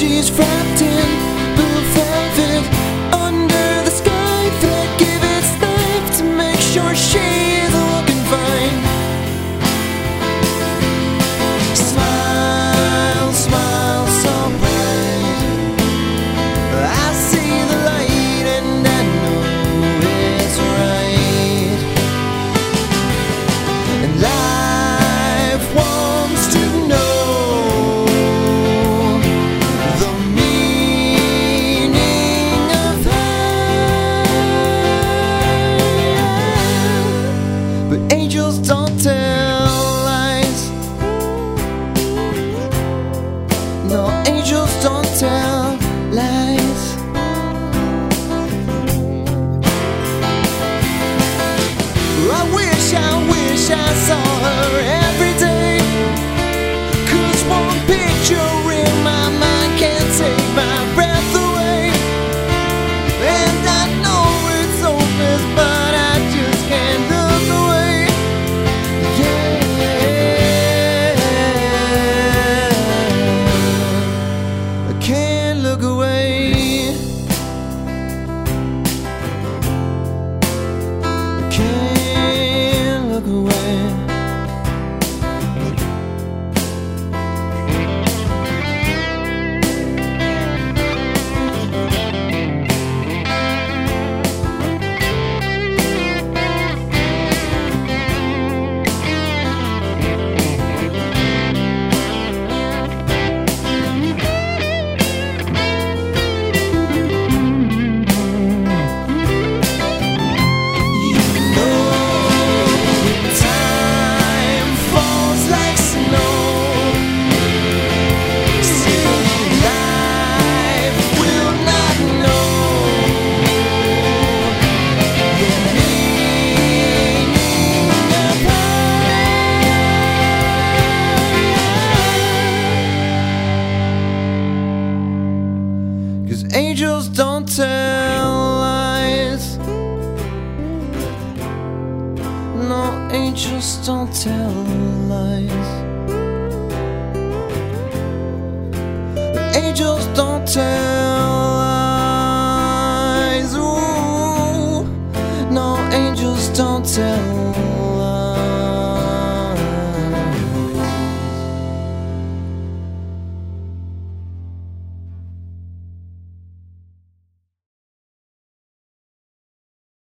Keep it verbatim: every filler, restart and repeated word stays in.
she's wrapped in blue velvet under the sky that gave its life to make sure she is looking fine. Smile, smile so bright, I see the light and I know it's right. And life wants to know the meaning of life. But angels don't tell lies. No, angels don't tell lies. I wish, I wish I saw her every day, 'cause one picture in my mind can't take my breath away. And I know it's hopeless, but I just can't look away. Yeah, I can't look away. I can't look away. Angels don't tell lies. No, angels don't tell lies. Angels don't